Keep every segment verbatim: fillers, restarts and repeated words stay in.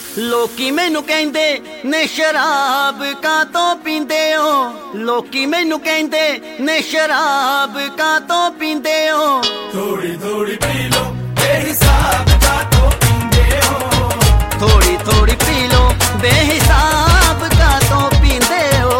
लोकी मैनू कहंदे ने शराब कातों पींदे हो, लोकी मैनू कहंदे ने शराब कातों पींदे हो। थोड़ी थोड़ी पी लो बेहिसाब कातों पींदे हो, थोड़ी थोड़ी पी लो बेहिसाब कातों पींदे हो।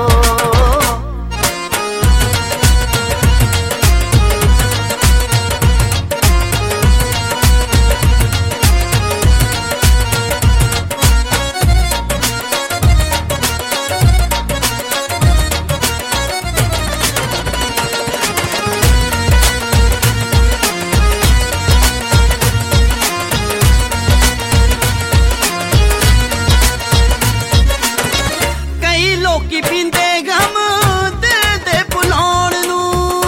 लोकी पींदे गम दिल दे भुलाउण नूं,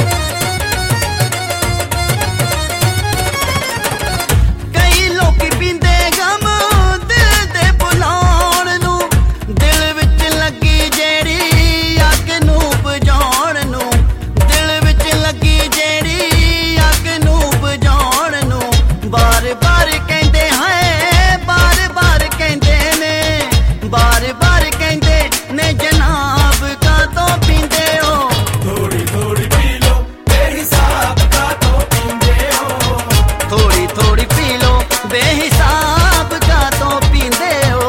कई लोकी पींदे गम दिल दे भुलाउण नूं, दिल विच लगी जेड़ी अग नूं बुझाउण नूं, दिल विच लगी जेड़ी अग नूं बुझाउण नूं। बार बार कहंदे हैं, बार बार कहंदे ने, बार बार कहंदे ने जनाब कातों पींदे हो। थोड़ी थोड़ी पी लो बेहिसाब कातों पींदे हो, थोड़ी थोड़ी पी लो बेहिसाब कातों पींदे हो।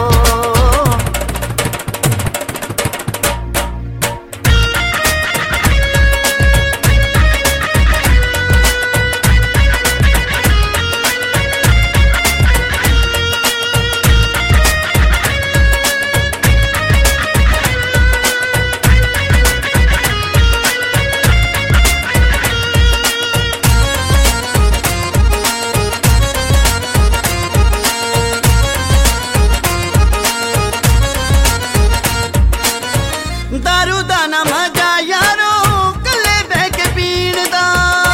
दारू दा ना मजा यारो कल्ले बह के पीण दा,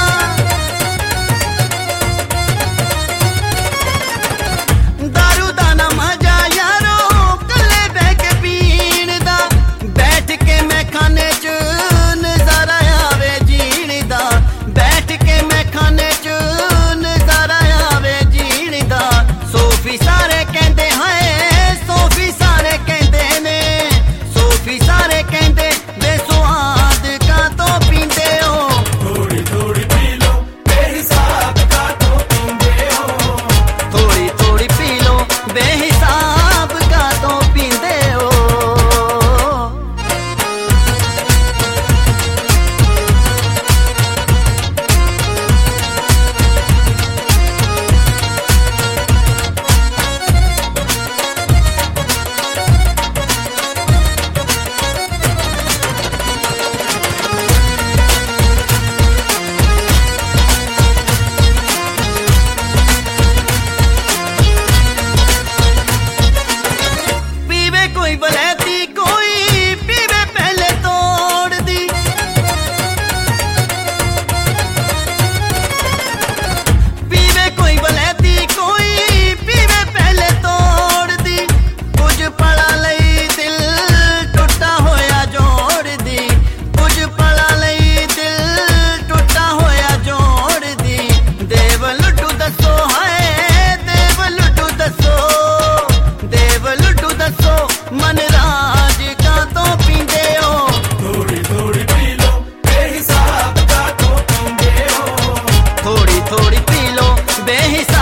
दारू दा ना मजा यारो कल्ले बह के पीण दा। बैठ के मैं खाने च नजारा आवे जीण दा, बैठ के मैं खाने च नजारा आवे जीण दा। सोफी सारे कहंदे हैं, सोफी सारे कहंदे ने, सोफी सारे कहंदे बेसुआद कातों पींदे हो। थोड़ी थोड़ी पी लो बेहिसाब कातों पींदे हो, थोड़ी थोड़ी पी लो बेहिसाब कातों पींदे हो। कोई बलैती कोई पीवे पहले तोड़ दी, पीवे कोई बलैती कोई पीवे पहले तोड़ दी। कुछ पड़ा लई दिल टुटा होया जोड़ दी, कुछ पड़ा लई दिल टुटा होया जोड़ दी। देव लुटू दसो है, देव लुटू दसो, देव लुटू दसो मन राज कातों पींदे हो। थोड़ी थोड़ी पी लो बेहिसाब कातों पींदे हो, थोड़ी थोड़ी पी लो बेहिसाब